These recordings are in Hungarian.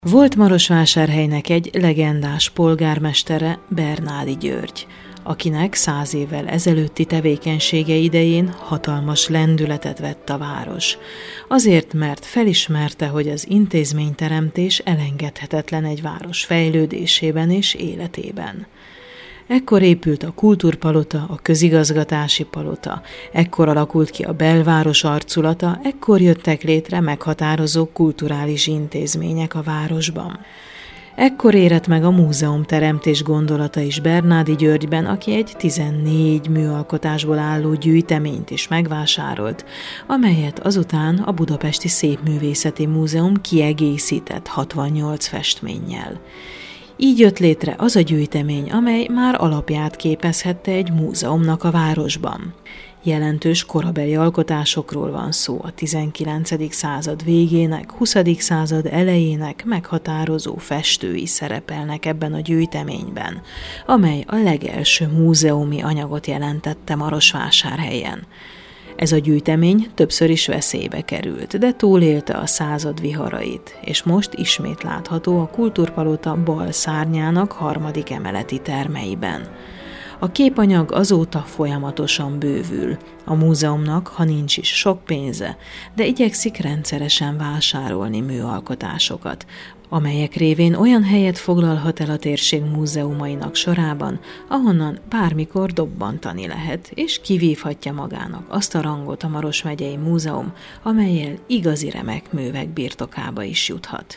Volt Marosvásárhelynek egy legendás polgármestere, Bernádi György, akinek 100 évvel ezelőtti tevékenysége idején hatalmas lendületet vett a város. Azért, mert felismerte, hogy az intézményteremtés elengedhetetlen egy város fejlődésében és életében. Ekkor épült a kultúrpalota, a közigazgatási palota, ekkor alakult ki a belváros arculata, ekkor jöttek létre meghatározó kulturális intézmények a városban. Ekkor érett meg a múzeumteremtés gondolata is Bernádi Györgyben, aki egy 14 műalkotásból álló gyűjteményt is megvásárolt, amelyet azután a Budapesti Szépművészeti Múzeum kiegészített 68 festménnyel. Így jött létre az a gyűjtemény, amely már alapját képezhette egy múzeumnak a városban. Jelentős korabeli alkotásokról van szó, a 19. század végének, 20. század elejének meghatározó festői szerepelnek ebben a gyűjteményben, amely a legelső múzeumi anyagot jelentette Marosvásárhelyen. Ez a gyűjtemény többször is veszélybe került, de túlélte a század viharait, és most ismét látható a Kultúrpalota bal szárnyának 3. emeleti termeiben. A képanyag azóta folyamatosan bővül. A múzeumnak, ha nincs is sok pénze, de igyekszik rendszeresen vásárolni műalkotásokat, amelyek révén olyan helyet foglalhat el a térség múzeumainak sorában, ahonnan bármikor dobbantani lehet, és kivívhatja magának azt a rangot a Maros megyei múzeum, amellyel igazi remek művek birtokába is juthat.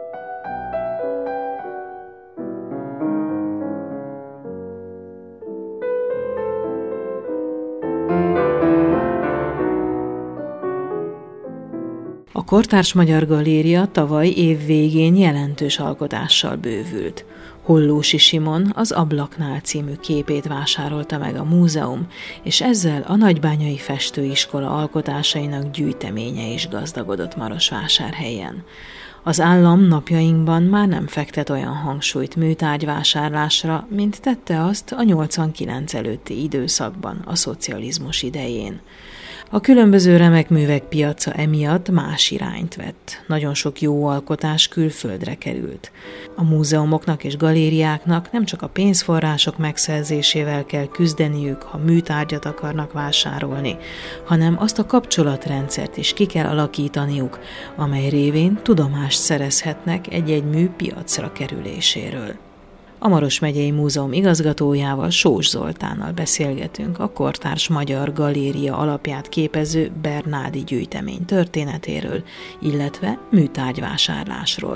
A Kortárs Magyar Galéria tavaly év végén jelentős alkotással bővült. Hollósi Simon az Ablaknál című képét vásárolta meg a múzeum, és ezzel a Nagybányai Festőiskola alkotásainak gyűjteménye is gazdagodott Marosvásárhelyen. Az állam napjainkban már nem fektet olyan hangsúlyt műtárgyvásárlásra, mint tette azt a 89 előtti időszakban, a szocializmus idején. A különböző remek művek piaca emiatt más irányt vett. Nagyon sok jó alkotás külföldre került. A múzeumoknak és galériáknak nem csak a pénzforrások megszerzésével kell küzdeniük, ha műtárgyat akarnak vásárolni, hanem azt a kapcsolatrendszert is ki kell alakítaniuk, amely révén tudomást szerezhetnek egy-egy mű piacra kerüléséről. A Maros megyei múzeum igazgatójával, Sós Zoltánnal beszélgetünk a Kortárs Magyar Galéria alapját képező Bernádi gyűjtemény történetéről, illetve műtárgyvásárlásról.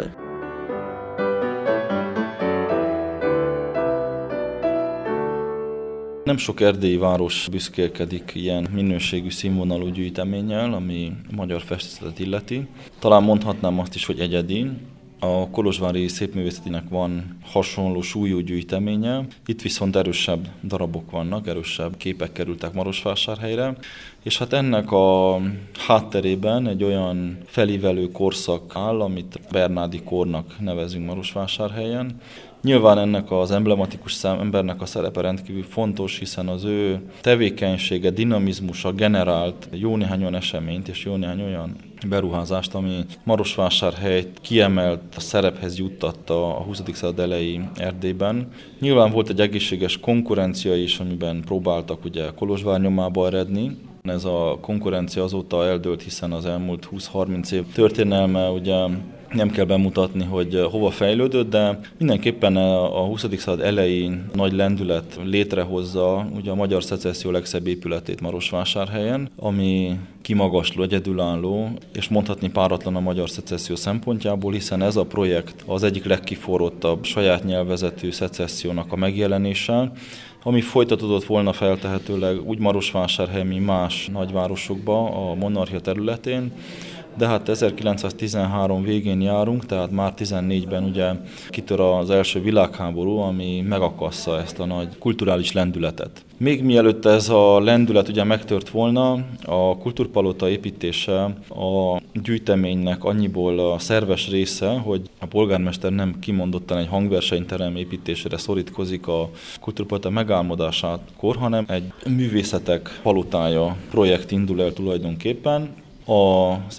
Nem sok erdélyi város büszkélkedik ilyen minőségű színvonalú gyűjteménnyel, ami a magyar festészetet illeti. Talán mondhatnám azt is, hogy egyedi. A kolozsvári szépművészetinek van hasonló súlyú gyűjteménye, itt viszont erősebb darabok vannak, erősebb képek kerültek Marosvásárhelyre, és hát ennek a hátterében egy olyan felívelő korszak áll, amit Bernádi kornak nevezünk Marosvásárhelyen. Nyilván ennek az emblematikus embernek a szerepe rendkívül fontos, hiszen az ő tevékenysége, dinamizmusa generált jó néhány olyan eseményt és jó néhány olyan beruházást, ami Marosvásárhelyt kiemelt szerephez juttatta a 20. század elejé Erdélyben. Nyilván volt egy egészséges konkurencia is, amiben próbáltak ugye Kolozsvár nyomába eredni. Ez a konkurencia azóta eldőlt, hiszen az elmúlt 20-30 év történelme ugye nem kell bemutatni, hogy hova fejlődött, de mindenképpen a 20. század elejé nagy lendület létrehozza ugye a magyar szecesszió legszebb épületét Marosvásárhelyen, ami kimagasló, egyedülálló, és mondhatni páratlan a magyar szecesszió szempontjából, hiszen ez a projekt az egyik legkiforrottabb saját nyelvezetű szecessziónak a megjelenése, ami folytatódott volna feltehetőleg úgy Marosvásárhelyen, mint más nagyvárosokba a monarchia területén, de hát 1913 végén járunk, tehát már 14-ben ugye kitör az első világháború, ami megakassza ezt a nagy kulturális lendületet. Még mielőtt ez a lendület ugye megtört volna, a Kultúrpalota építése a gyűjteménynek annyiból a szerves része, hogy a polgármester nem kimondottan egy hangversenyterem építésére szorítkozik a Kultúrpalota megálmodásakor, hanem egy művészetek palotája projekt indul el tulajdonképpen. Az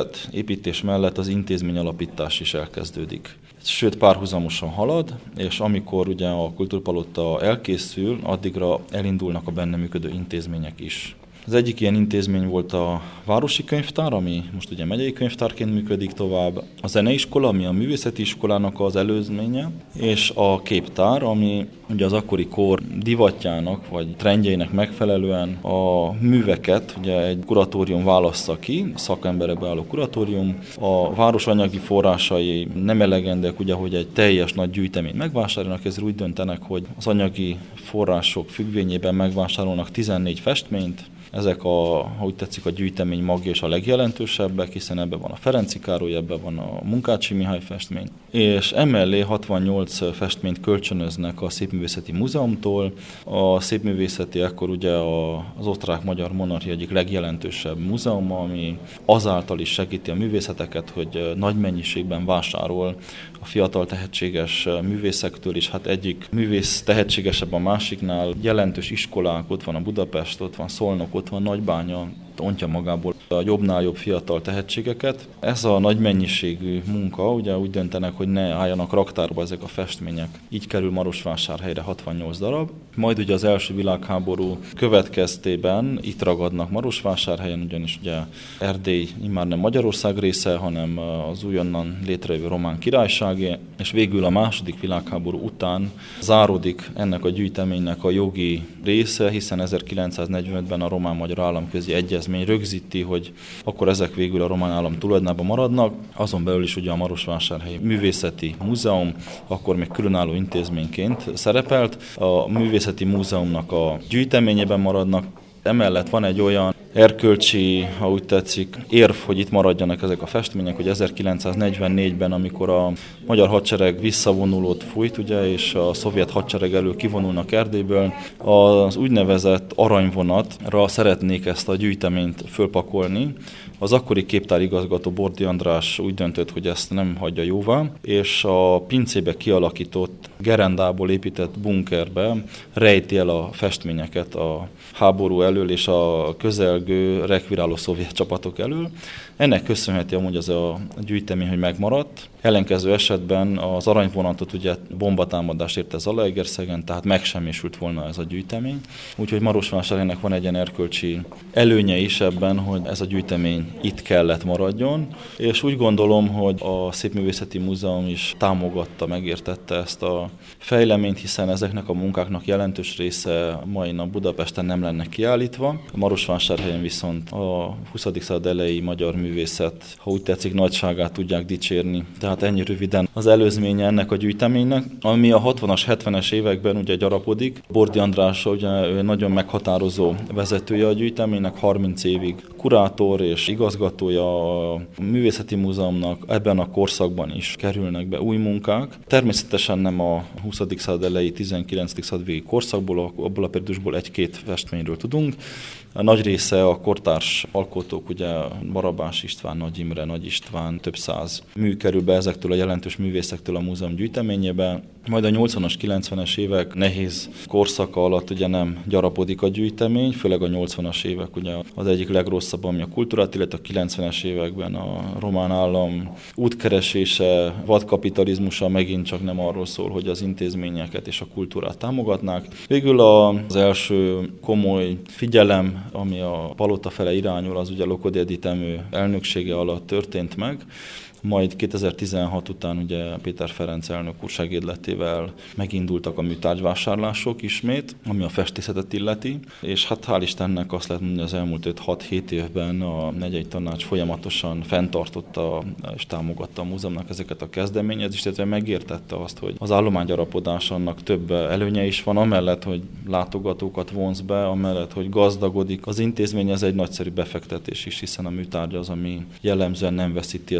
építés mellett az intézmény alapítás is elkezdődik. Sőt, párhuzamosan halad, és amikor ugye a Kultúrpalota elkészül, addigra elindulnak a benne működő intézmények is. Az egyik ilyen intézmény volt a Városi Könyvtár, ami most ugye megyei könyvtárként működik tovább, a Zeneiskola, ami a művészeti iskolának az előzménye, és a Képtár, ami ugye az akkori kor divatjának vagy trendjeinek megfelelően a műveket ugye egy kuratórium válassza ki, szakemberekbe álló kuratórium. A város anyagi forrásai nem elegendőek, ugye, hogy egy teljes nagy gyűjteményt megvásárolnak, ezért úgy döntenek, hogy az anyagi források függvényében megvásárolnak 14 festményt. Ezek ha úgy tetszik, a gyűjtemény magja és a legjelentősebbek, hiszen ebben van a Ferenczy Károly, ebben van a Munkácsy Mihály festmény. És emellé 68 festményt kölcsönöznek a Szépművészeti Múzeumtól. A Szépművészeti ekkor ugye az osztrák-magyar monarchia egyik legjelentősebb múzeuma, ami azáltal is segíti a művészeteket, hogy nagy mennyiségben vásárol a fiatal tehetséges művészektől, és hát egyik művész tehetségesebb a másiknál. Jelentős iskolák, ott van a Budapest, ott van Szolnok, ott van Nagybánya, ontja magából a jobbnál jobb fiatal tehetségeket. Ez a nagy mennyiségű munka, ugye úgy döntenek, hogy ne álljanak raktárba ezek a festmények. Így kerül Marosvásárhelyre 68 darab. Majd ugye az első világháború következtében itt ragadnak Marosvásárhelyen, ugyanis ugye Erdély immár nem Magyarország része, hanem az újonnan létrejövő Román Királyságé, és végül a második világháború után záródik ennek a gyűjteménynek a jogi része, hiszen 1945-ben a román-magyar államközi egyezmény rögzíti, hogy akkor ezek végül a román állam tulajdonában maradnak. Azon belül is ugye a Marosvásárhelyi Művészeti Múzeum akkor még különálló intézményként szerepelt. A Művészeti Múzeumnak a gyűjteményében maradnak. Emellett van egy olyan erkölcsi, ha úgy tetszik, érv, hogy itt maradjanak ezek a festmények, hogy 1944-ben, amikor a magyar hadsereg visszavonulót fújt, ugye, és a szovjet hadsereg elől kivonulnak Erdélyből, az úgynevezett aranyvonatra szeretnék ezt a gyűjteményt fölpakolni. Az akkori képtárigazgató Bordi András úgy döntött, hogy ezt nem hagyja jóvá, és a pincébe kialakított, gerendából épített bunkerbe rejti el a festményeket a háború elől és a közelgő rekviráló szovjet csapatok elől. Ennek köszönheti amúgy az a gyűjtemény, hogy megmaradt. Ellenkező esetben az aranyvonatot ugye bombatámadás érte Zalaegerszegen, tehát megsemmisült volna ez a gyűjtemény. Úgyhogy Marosvásárhelynek van egy ilyen erkölcsi előnye is ebben, hogy ez a gyűjtemény itt kellett maradjon. És úgy gondolom, hogy a Szépművészeti Múzeum is támogatta, megértette ezt a fejleményt, hiszen ezeknek a munkáknak jelentős része mai nap Budapesten nem lenne kiállítva. Marosvásárhelyen viszont a 20. század elejé magyar művészet, ha úgy tetszik, nagyságát tudják dicsérni. Tehát ennyi röviden az előzménye ennek a gyűjteménynek, ami a 60-as, 70-es években ugye gyarapodik. Bordi András ugye ő nagyon meghatározó vezetője a gyűjteménynek, 30 évig kurátor és igazgatója a Művészeti Múzeumnak. Ebben a korszakban is kerülnek be új munkák. Természetesen nem a 20. század elejé, 19. század végi korszakból, abból a periódusból egy-két festményről tudunk. A nagy része a kortárs alkotók, ugye Barabás István, Nagy Imre, Nagy István, több száz mű kerül be ezektől a jelentős művészektől a múzeum gyűjteményébe. Majd a 80-as, 90-es évek nehéz korszaka alatt ugye nem gyarapodik a gyűjtemény, főleg a 80-as évek ugye az egyik legrosszabb, ami a kultúrát, illetve a 90-es években a román állam útkeresése, vadkapitalizmusa megint csak nem arról szól, hogy az intézményeket és a kultúrát támogatnák. Végül az első komoly figyelem, ami a palota fele irányul, az ugye Lokody Edith Emő elnöksége alatt történt meg. Majd 2016 után ugye Péter Ferenc elnök úr segédletével megindultak a műtárgyvásárlások ismét, ami a festészetet illeti, és hát hál' Istennek azt lehet mondani, az elmúlt 5-6-7 évben a negyei tanács folyamatosan fenntartotta és támogatta a múzeumnak ezeket a kezdeményezést, illetve megértette azt, hogy az állománygyarapodás annak több előnye is van, amellett, hogy látogatókat vonz be, amellett, hogy gazdagodik. Az intézmény ez egy nagyszerű befektetés is, hiszen a műtárgy az, ami jellemzően nem veszíti az értékét,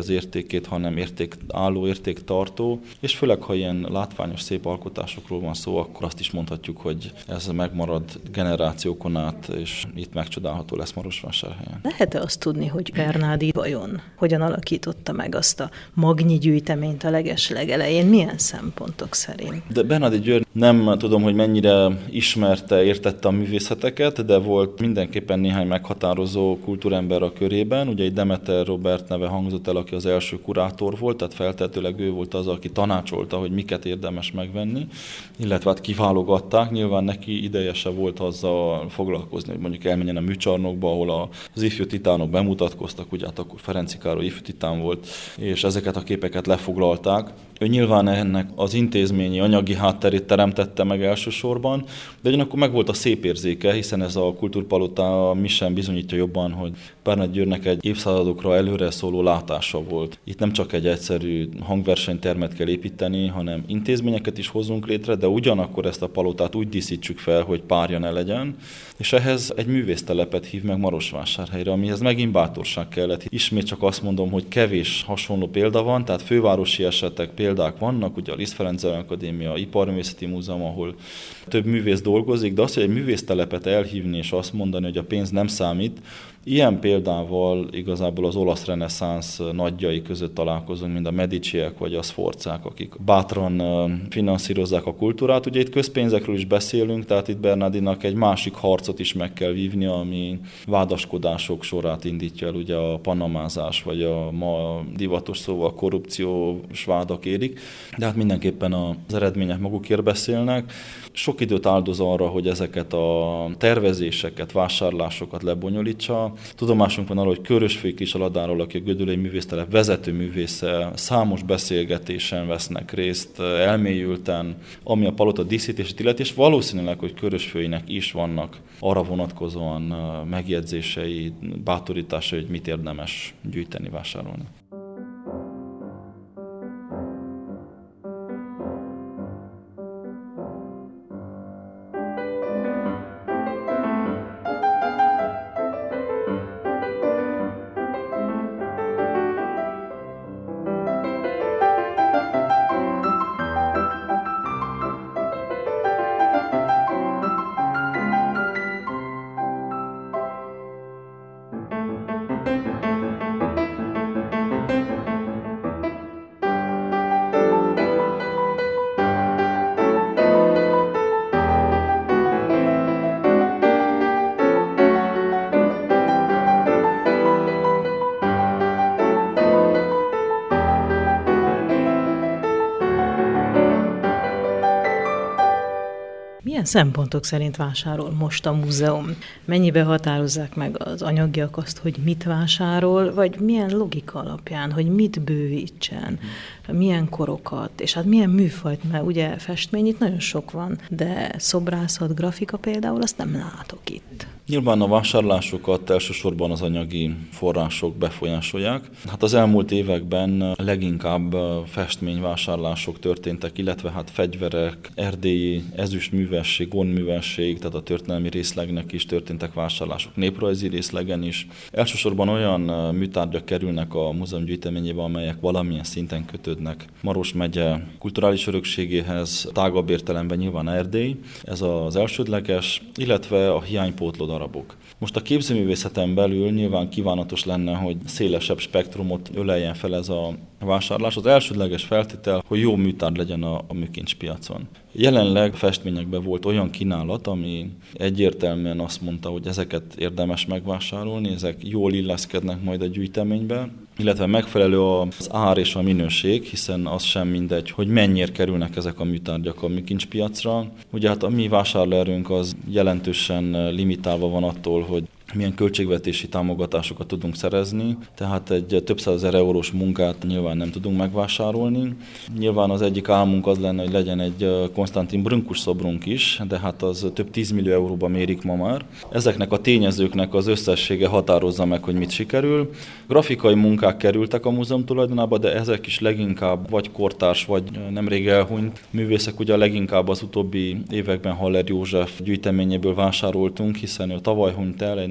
értékét, hanem értékálló, értéktartó, és főleg, ha ilyen látványos, szép alkotásokról van szó, akkor azt is mondhatjuk, hogy ez megmarad generációkon át, és itt megcsodálható lesz Marosvásárhelyen. Lehet-e azt tudni, hogy Bernárdi vajon hogyan alakította meg azt a magnyi gyűjteményt a legelején, milyen szempontok szerint? De Bernárdi György nem tudom, hogy mennyire ismerte, értette a művészeteket, de volt mindenképpen néhány meghatározó kultúrember a körében. Ugye egy Demeter Robert neve hangzott el, aki az első kurátor volt, tehát feltehetőleg ő volt az, aki tanácsolta, hogy miket érdemes megvenni, illetve hát kiválogatták. Nyilván neki ideje se volt azzal foglalkozni, hogy mondjuk elmenjen a műcsarnokba, ahol az ifjú titánok bemutatkoztak, ugye hát akkor Ferenczy Károly ifjú titán volt, és ezeket a képeket lefoglalták. Ő nyilván ennek az intézményi, anyagi hátterét teremtette meg elsősorban, de ugyanakkor meg volt a szép érzéke, hiszen ez a kultúrpalota mi sem bizonyítja jobban, hogy Bernárdi Györgynek egy évszázadokra előre szóló látása volt. Itt nem csak egy egyszerű hangversenytermet kell építeni, hanem intézményeket is hozunk létre, de ugyanakkor ezt a palotát úgy díszítsük fel, hogy párja ne legyen, és ehhez egy művésztelepet hív meg Marosvásárhelyre, amihez megint bátorság kellett. Ismét csak azt mondom, hogy kevés hasonló példa van, tehát fővárosi esetek, példák vannak, ugye a Liszt Ferenc Akadémia, Iparművészeti Múzeum, ahol több művész dolgozik, de az, hogy egy művésztelepet elhívni és azt mondani, hogy a pénz nem számít, ilyen példával igazából az olasz reneszánsz nagyjai között találkozunk, mint a Mediciek vagy a Sforzák, akik bátran finanszírozzák a kultúrát. Ugye itt közpénzekről is beszélünk, tehát itt Bernárdinak egy másik harcot is meg kell vívni, ami vádaskodások sorát indítja el, ugye a panamázás, vagy a ma divatos szóval korrupciós vádak érik. De hát mindenképpen az eredmények magukért beszélnek. Sok időt áldoz arra, hogy ezeket a tervezéseket, vásárlásokat lebonyolítsa. Tudomásunk van arra, hogy Körösfői Kisaladáról, aki a Gödöllői Művésztelep vezető művésze, számos beszélgetésen vesznek részt, elmélyülten, ami a palota díszítését illeti, és valószínűleg, hogy Körösfőinek is vannak arra vonatkozóan megjegyzései, bátorításai, hogy mit érdemes gyűjteni, vásárolni. Milyen szempontok szerint vásárol most a múzeum? Mennyibe határozzák meg az anyagiak azt, hogy mit vásárol, vagy milyen logika alapján, hogy mit bővítsen, milyen korokat, és hát milyen műfajt, mert ugye festmény itt nagyon sok van, de szobrászat, grafika például azt nem látok itt. Nyilván a vásárlásokat elsősorban az anyagi források befolyásolják. Hát az elmúlt években leginkább festményvásárlások történtek, illetve hát fegyverek, erdélyi ezüstművesség, gondművesség, tehát a történelmi részlegnek is történtek vásárlások, néprajzi részlegen is. Elsősorban olyan műtárgyak kerülnek a múzeum gyűjteményébe, amelyek valamilyen szinten kötődnek Maros megye kulturális örökségéhez, tágabb értelemben nyilván Erdély, ez az elsődleges, illetve a hiánypótló darabok. Most a képzőművészeten belül nyilván kívánatos lenne, hogy szélesebb spektrumot öleljen fel ez a vásárlás. Az elsődleges feltétel, hogy jó műtárgy legyen a műkincspiacon. Jelenleg festményekben volt olyan kínálat, ami egyértelműen azt mondta, hogy ezeket érdemes megvásárolni, ezek jól illeszkednek majd a gyűjteménybe, illetve megfelelő az ár és a minőség, hiszen az sem mindegy, hogy mennyire kerülnek ezek a műtárgyak a műkincspiacra. Ugye hát a mi vásárlóerőnk az jelentősen limitálva van attól, hogy milyen költségvetési támogatásokat tudunk szerezni, tehát egy több százezer eurós munkát nyilván nem tudunk megvásárolni. Nyilván az egyik álmunk az lenne, hogy legyen egy Konstantin Brünkus szobrunk is, de hát az több 10 millió euróba mérik ma már. Ezeknek a tényezőknek az összessége határozza meg, hogy mit sikerül. Grafikai munkák kerültek a múzeum tulajdonába, de ezek is leginkább vagy kortárs, vagy nemrég elhunyt művészek. Ugye leginkább az utóbbi években Haller József gyűjteményéből vásároltunk, hiszen ő tavaly hunyt el, egy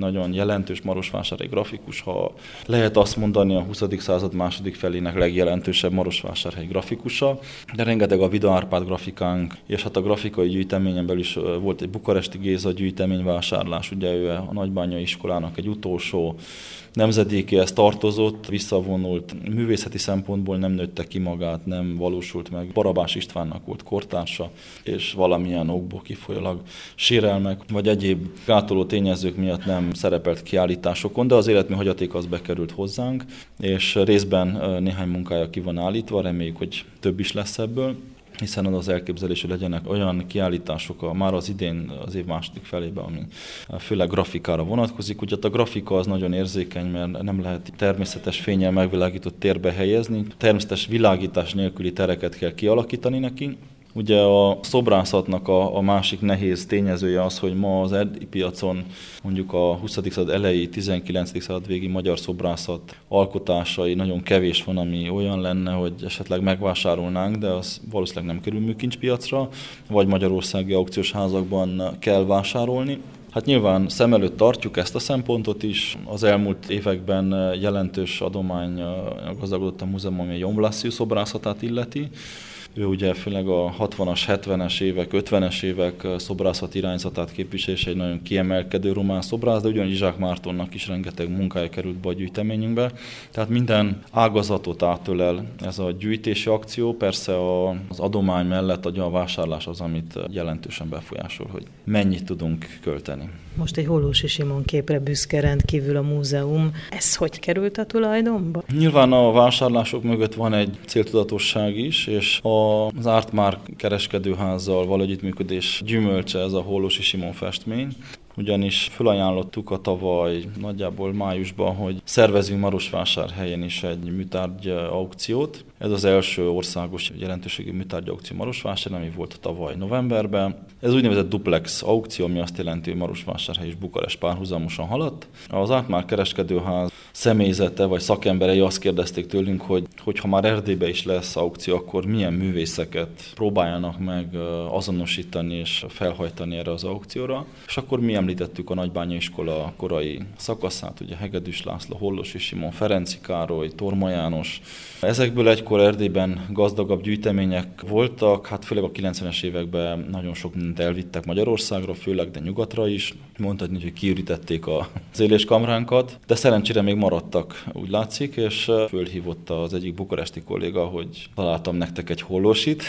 nagyon jelentős marosvásárhelyi grafikus, ha lehet azt mondani a 20. század második felének legjelentősebb marosvásárhelyi grafikusa, de rengeteg a Vida Árpád grafikánk, és hát a grafikai gyűjteményen belül is volt egy Bukaresti Géza gyűjteményvásárlás, ugye ő a Nagybányai iskolának egy utolsó nemzedékéhez tartozott, visszavonult, művészeti szempontból nem nőtte ki magát, nem valósult meg. Barabás Istvánnak volt kortársa, és valamilyen okból kifolyólag sérelmek, vagy egyéb gátoló tényezők miatt nem szerepelt kiállításokon, de az életmű hagyaték az bekerült hozzánk, és részben néhány munkája ki van állítva, reméljük, hogy több is lesz ebből, hiszen az elképzelés, hogy legyenek olyan kiállítások már az idén, az év második felében, ami főleg grafikára vonatkozik. Ugye a grafika az nagyon érzékeny, mert nem lehet természetes fénnyel megvilágított térbe helyezni. Természetes világítás nélküli tereket kell kialakítani neki. Ugye a szobrászatnak a másik nehéz tényezője az, hogy ma az erdélyi piacon mondjuk a 20. század elejé, 19. század végi magyar szobrászat alkotásai nagyon kevés van, ami olyan lenne, hogy esetleg megvásárolnánk, de az valószínűleg nem kerül műkincspiacra, vagy magyarországi aukciós házakban kell vásárolni. Hát nyilván szem előtt tartjuk ezt a szempontot is. Az elmúlt években jelentős adomány gazdagodott a múzeum, ami a Jon Blasius szobrászatát illeti. Ő ugye főleg a 60-as, 70-es évek, 50-es évek szobrászat irányzatát képvisel, és egy nagyon kiemelkedő román szobrász, de ugyanígy Zsák Mártonnak is rengeteg munkája került be a gyűjteményünkbe. Tehát minden ágazatot átölel ez a gyűjtési akció, persze az adomány mellett a vásárlás az, amit jelentősen befolyásol, hogy mennyit tudunk költeni. Most egy Hollósy Simon képre büszke rendkívül a múzeum. Ez hogy került a tulajdonba? Nyilván a vásárlások mögött van egy céltudatosság is, és az Artmark kereskedőházzal való együttműködés gyümölcse ez a Hollósy Simon festmény. Ugyanis felajánlottuk a tavaly nagyjából májusban, hogy szervezünk Marosvásárhelyen is egy műtárgy aukciót. Ez az első országos jelentőségű műtárgy aukció Marosvásárhelyen, ami volt tavaly novemberben. Ez úgynevezett duplex aukció, ami azt jelenti, hogy Marosvásárhely és Bukarest párhuzamosan haladt. Az Artmark kereskedőház személyzete vagy szakemberei azt kérdezték tőlünk, hogy ha már Erdélyben is lesz aukció, akkor milyen művészeket próbáljanak meg azonosítani és felhajtani erre az aukcióra. És akkor mi említettük a Nagybányai iskola korai szakaszát, ugye Hegedűs László, Hollósy Simon, Ferenczy Károly, Torma János. Ezekből egykor Erdélyben gazdagabb gyűjtemények voltak, hát főleg a 90-es években nagyon sok mindent elvittek Magyarországra, főleg, de nyugatra is. Mondhatni, hogy kiürítették az éléskamránkat, de szerencsére még maradtak, úgy látszik, és fölhívott az egyik bukaresti kolléga, hogy találtam nektek egy Hollósyt,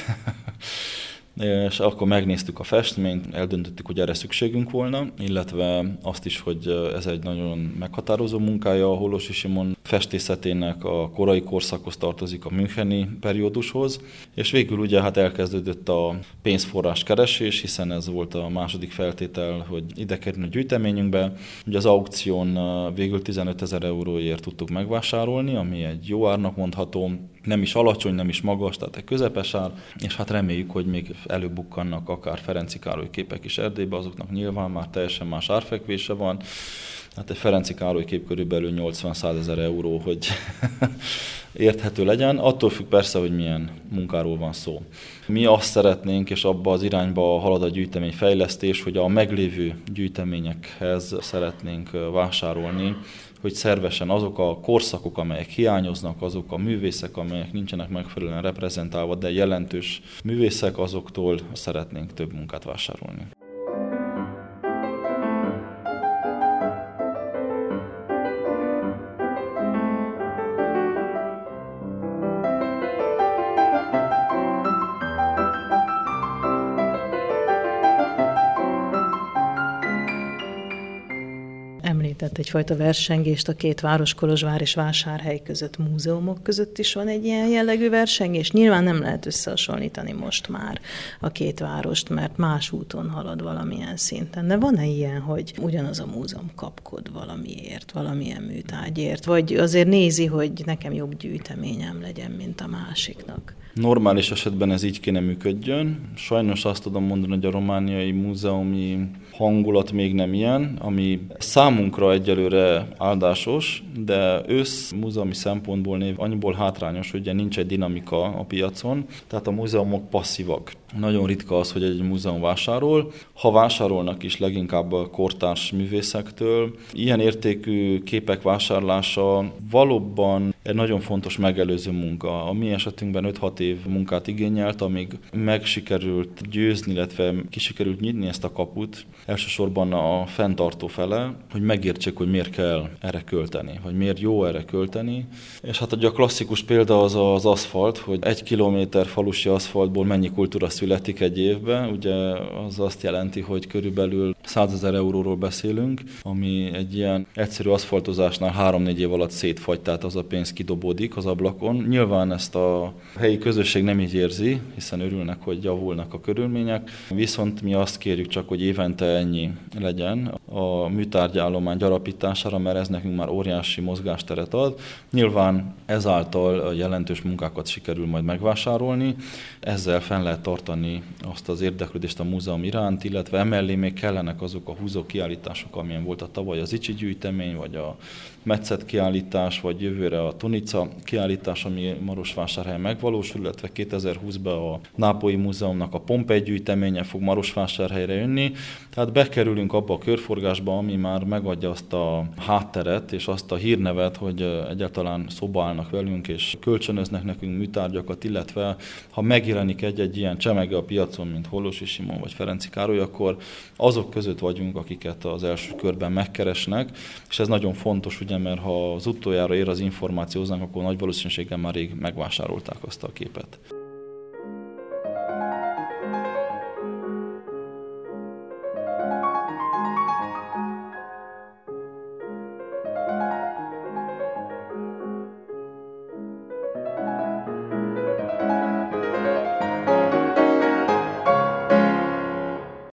és akkor megnéztük a festményt, eldöntöttük, hogy erre szükségünk volna, illetve azt is, hogy ez egy nagyon meghatározó munkája a Hollósy Simon festészetének, a korai korszakhoz tartozik, a müncheni periódushoz, és végül ugye hát elkezdődött a pénzforrás keresés, hiszen ez volt a második feltétel, hogy ide kerül a gyűjteményünkbe. Ugye az aukción végül 15 000 euróért tudtuk megvásárolni, ami egy jó árnak mondható, nem is alacsony, nem is magas, tehát egy közepes ár, és hát reméljük, hogy még előbukkannak akár Ferenczy Károly képek is Erdélybe, azoknak nyilván már teljesen más árfekvése van. Hát egy Ferenczy Károly kép körülbelül 80-100 000 euró, hogy érthető legyen. Attól függ persze, hogy milyen munkáról van szó. Mi azt szeretnénk, és abba az irányba halad a gyűjteményfejlesztés, hogy a meglévő gyűjteményekhez szeretnénk vásárolni, hogy szervesen azok a korszakok, amelyek hiányoznak, azok a művészek, amelyek nincsenek megfelelően reprezentálva, de jelentős művészek, azoktól szeretnénk több munkát vásárolni. Említett egyfajta versengést a két város, Kolozsvár és Vásárhely között, múzeumok között is van egy ilyen jellegű versengés. Nyilván nem lehet összehasonlítani most már a két várost, mert más úton halad valamilyen szinten. De van-e ilyen, hogy ugyanaz a múzeum kapkod valamiért, valamilyen műtárgyért, vagy azért nézi, hogy nekem jobb gyűjteményem legyen, mint a másiknak? Normális esetben ez így kéne működjön. Sajnos azt tudom mondani, hogy a romániai múzeumi hangulat még nem ilyen, ami számunkra egyelőre áldásos, de múzeumi szempontból annyiból hátrányos, hogy ugye nincs egy dinamika a piacon, tehát a múzeumok passzívak. Nagyon ritka az, hogy egy múzeum vásárol. Ha vásárolnak is, leginkább a kortárs művészektől. Ilyen értékű képek vásárlása valóban egy nagyon fontos megelőző munka. A mi esetünkben 5-6 év munkát igényelt, amíg sikerült győzni, illetve sikerült nyitni ezt a kaput, elsősorban a fenntartó fele, hogy megértsék, hogy miért kell erre költeni, vagy miért jó erre költeni. És hát ugye a klasszikus példa az aszfalt, hogy 1 kilométer falusi aszfaltból mennyi kultúra születik egy évben. Ugye az azt jelenti, hogy körülbelül 100 000 euróról beszélünk, ami egy ilyen egyszerű aszfaltozásnál 3-4 év alatt szétfagy, tehát az a pénz kidobódik az ablakon. Nyilván ezt a helyi közösség nem így érzi, hiszen örülnek, hogy javulnak a körülmények, viszont mi azt kérjük csak, hogy évente ennyi legyen a műtárgyállomány gyarapítására, mert ez nekünk már óriási mozgásteret ad. Nyilván ezáltal jelentős munkákat sikerül majd megvásárolni, ezzel fenn lehet tartani azt az érdeklődést a múzeum iránt, illetve emellé még kellenek azok a húzó kiállítások, amilyen volt a tavaly az Icsi gyűjtemény, vagy a Metszet kiállítás, vagy jövőre a Tonica kiállítás, ami Marosvásárhelyen megvalósul, illetve 2020-ban a Nápolyi Múzeumnak a Pompei gyűjteménye fog Marosvásárhelyre jönni. Tehát bekerülünk abba a körforgásba, ami már megadja azt a hátteret és azt a hírnevet, hogy egyáltalán szóba állnak velünk és kölcsönöznek nekünk műtárgyakat, illetve ha megjelenik egy ilyen csemege a piacon, mint Hollósy Simon vagy Ferenczy Károly, akkor azok között vagyunk, akiket az első körben megkeresnek, és ez nagyon fontos, ugye, mert ha az utoljára ér az információ hozzánk, akkor nagy valószínűséggel már rég megvásárolták azt a képet.